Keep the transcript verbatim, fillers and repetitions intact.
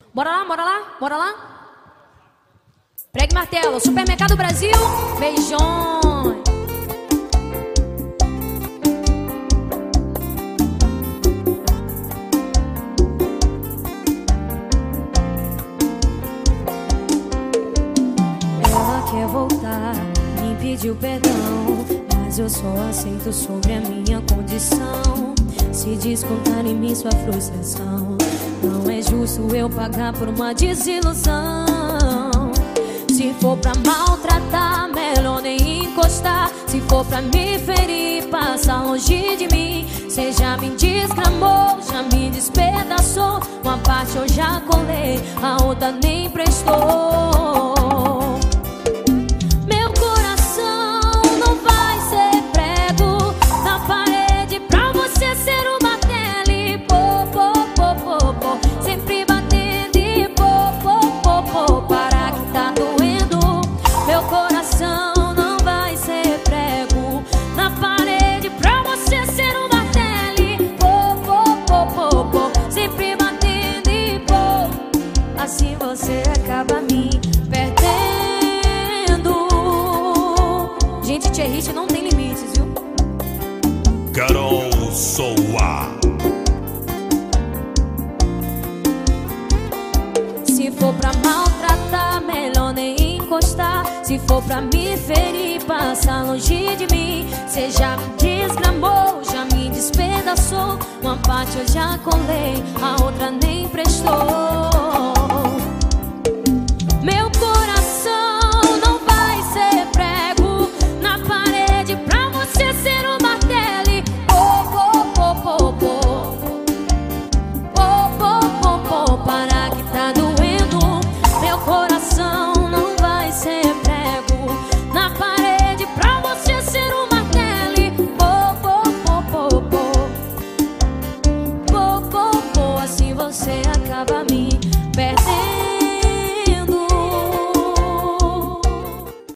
Bora lá, bora lá, bora lá. Pregue martelo, Supermercado Brasil, beijões. Ela quer voltar, me pediu perdão, mas eu só aceito sobre a minha condição. Se descontar em mim sua frustração, não é justo eu pagar por uma desilusão. Se for pra maltratar, melhor nem encostar. Se for pra me ferir, passa longe de mim. Cê já me desgramou, já me despedaçou. Uma parte eu já colei, a outra nem prestou. Meu coração não vai ser prego na parede pra você ser o martelo e pô, pô, pô, pô, pô. Sempre batendo e pô, pô, pô, pô. Para que tá doendo. Meu coração não vai ser prego na parede pra você ser o martelo e pô, pô, pô, pô, pô. Sempre batendo e pô. Assim você acaba me perdendo. Gente, Tia Hit não tem limites, viu? Carol Soa. Se for pra maltratar, melhor nem encostar. Se for pra me ferir, passa longe de mim. Cê já me desgramou, já me despedaçou. Uma parte eu já colei, a outra nem prestou. Meu coração não vai ser prego na parede pra você ser o martelo e pô, pô, pô, pô, pô. Pô, pô, pô, pô. Para que tá doendo. Meu coração não vai ser prego na parede pra você ser o martelo e pô, pô, pô, pô, pô. Pô, pô, pô. Assim você acaba me perdendo.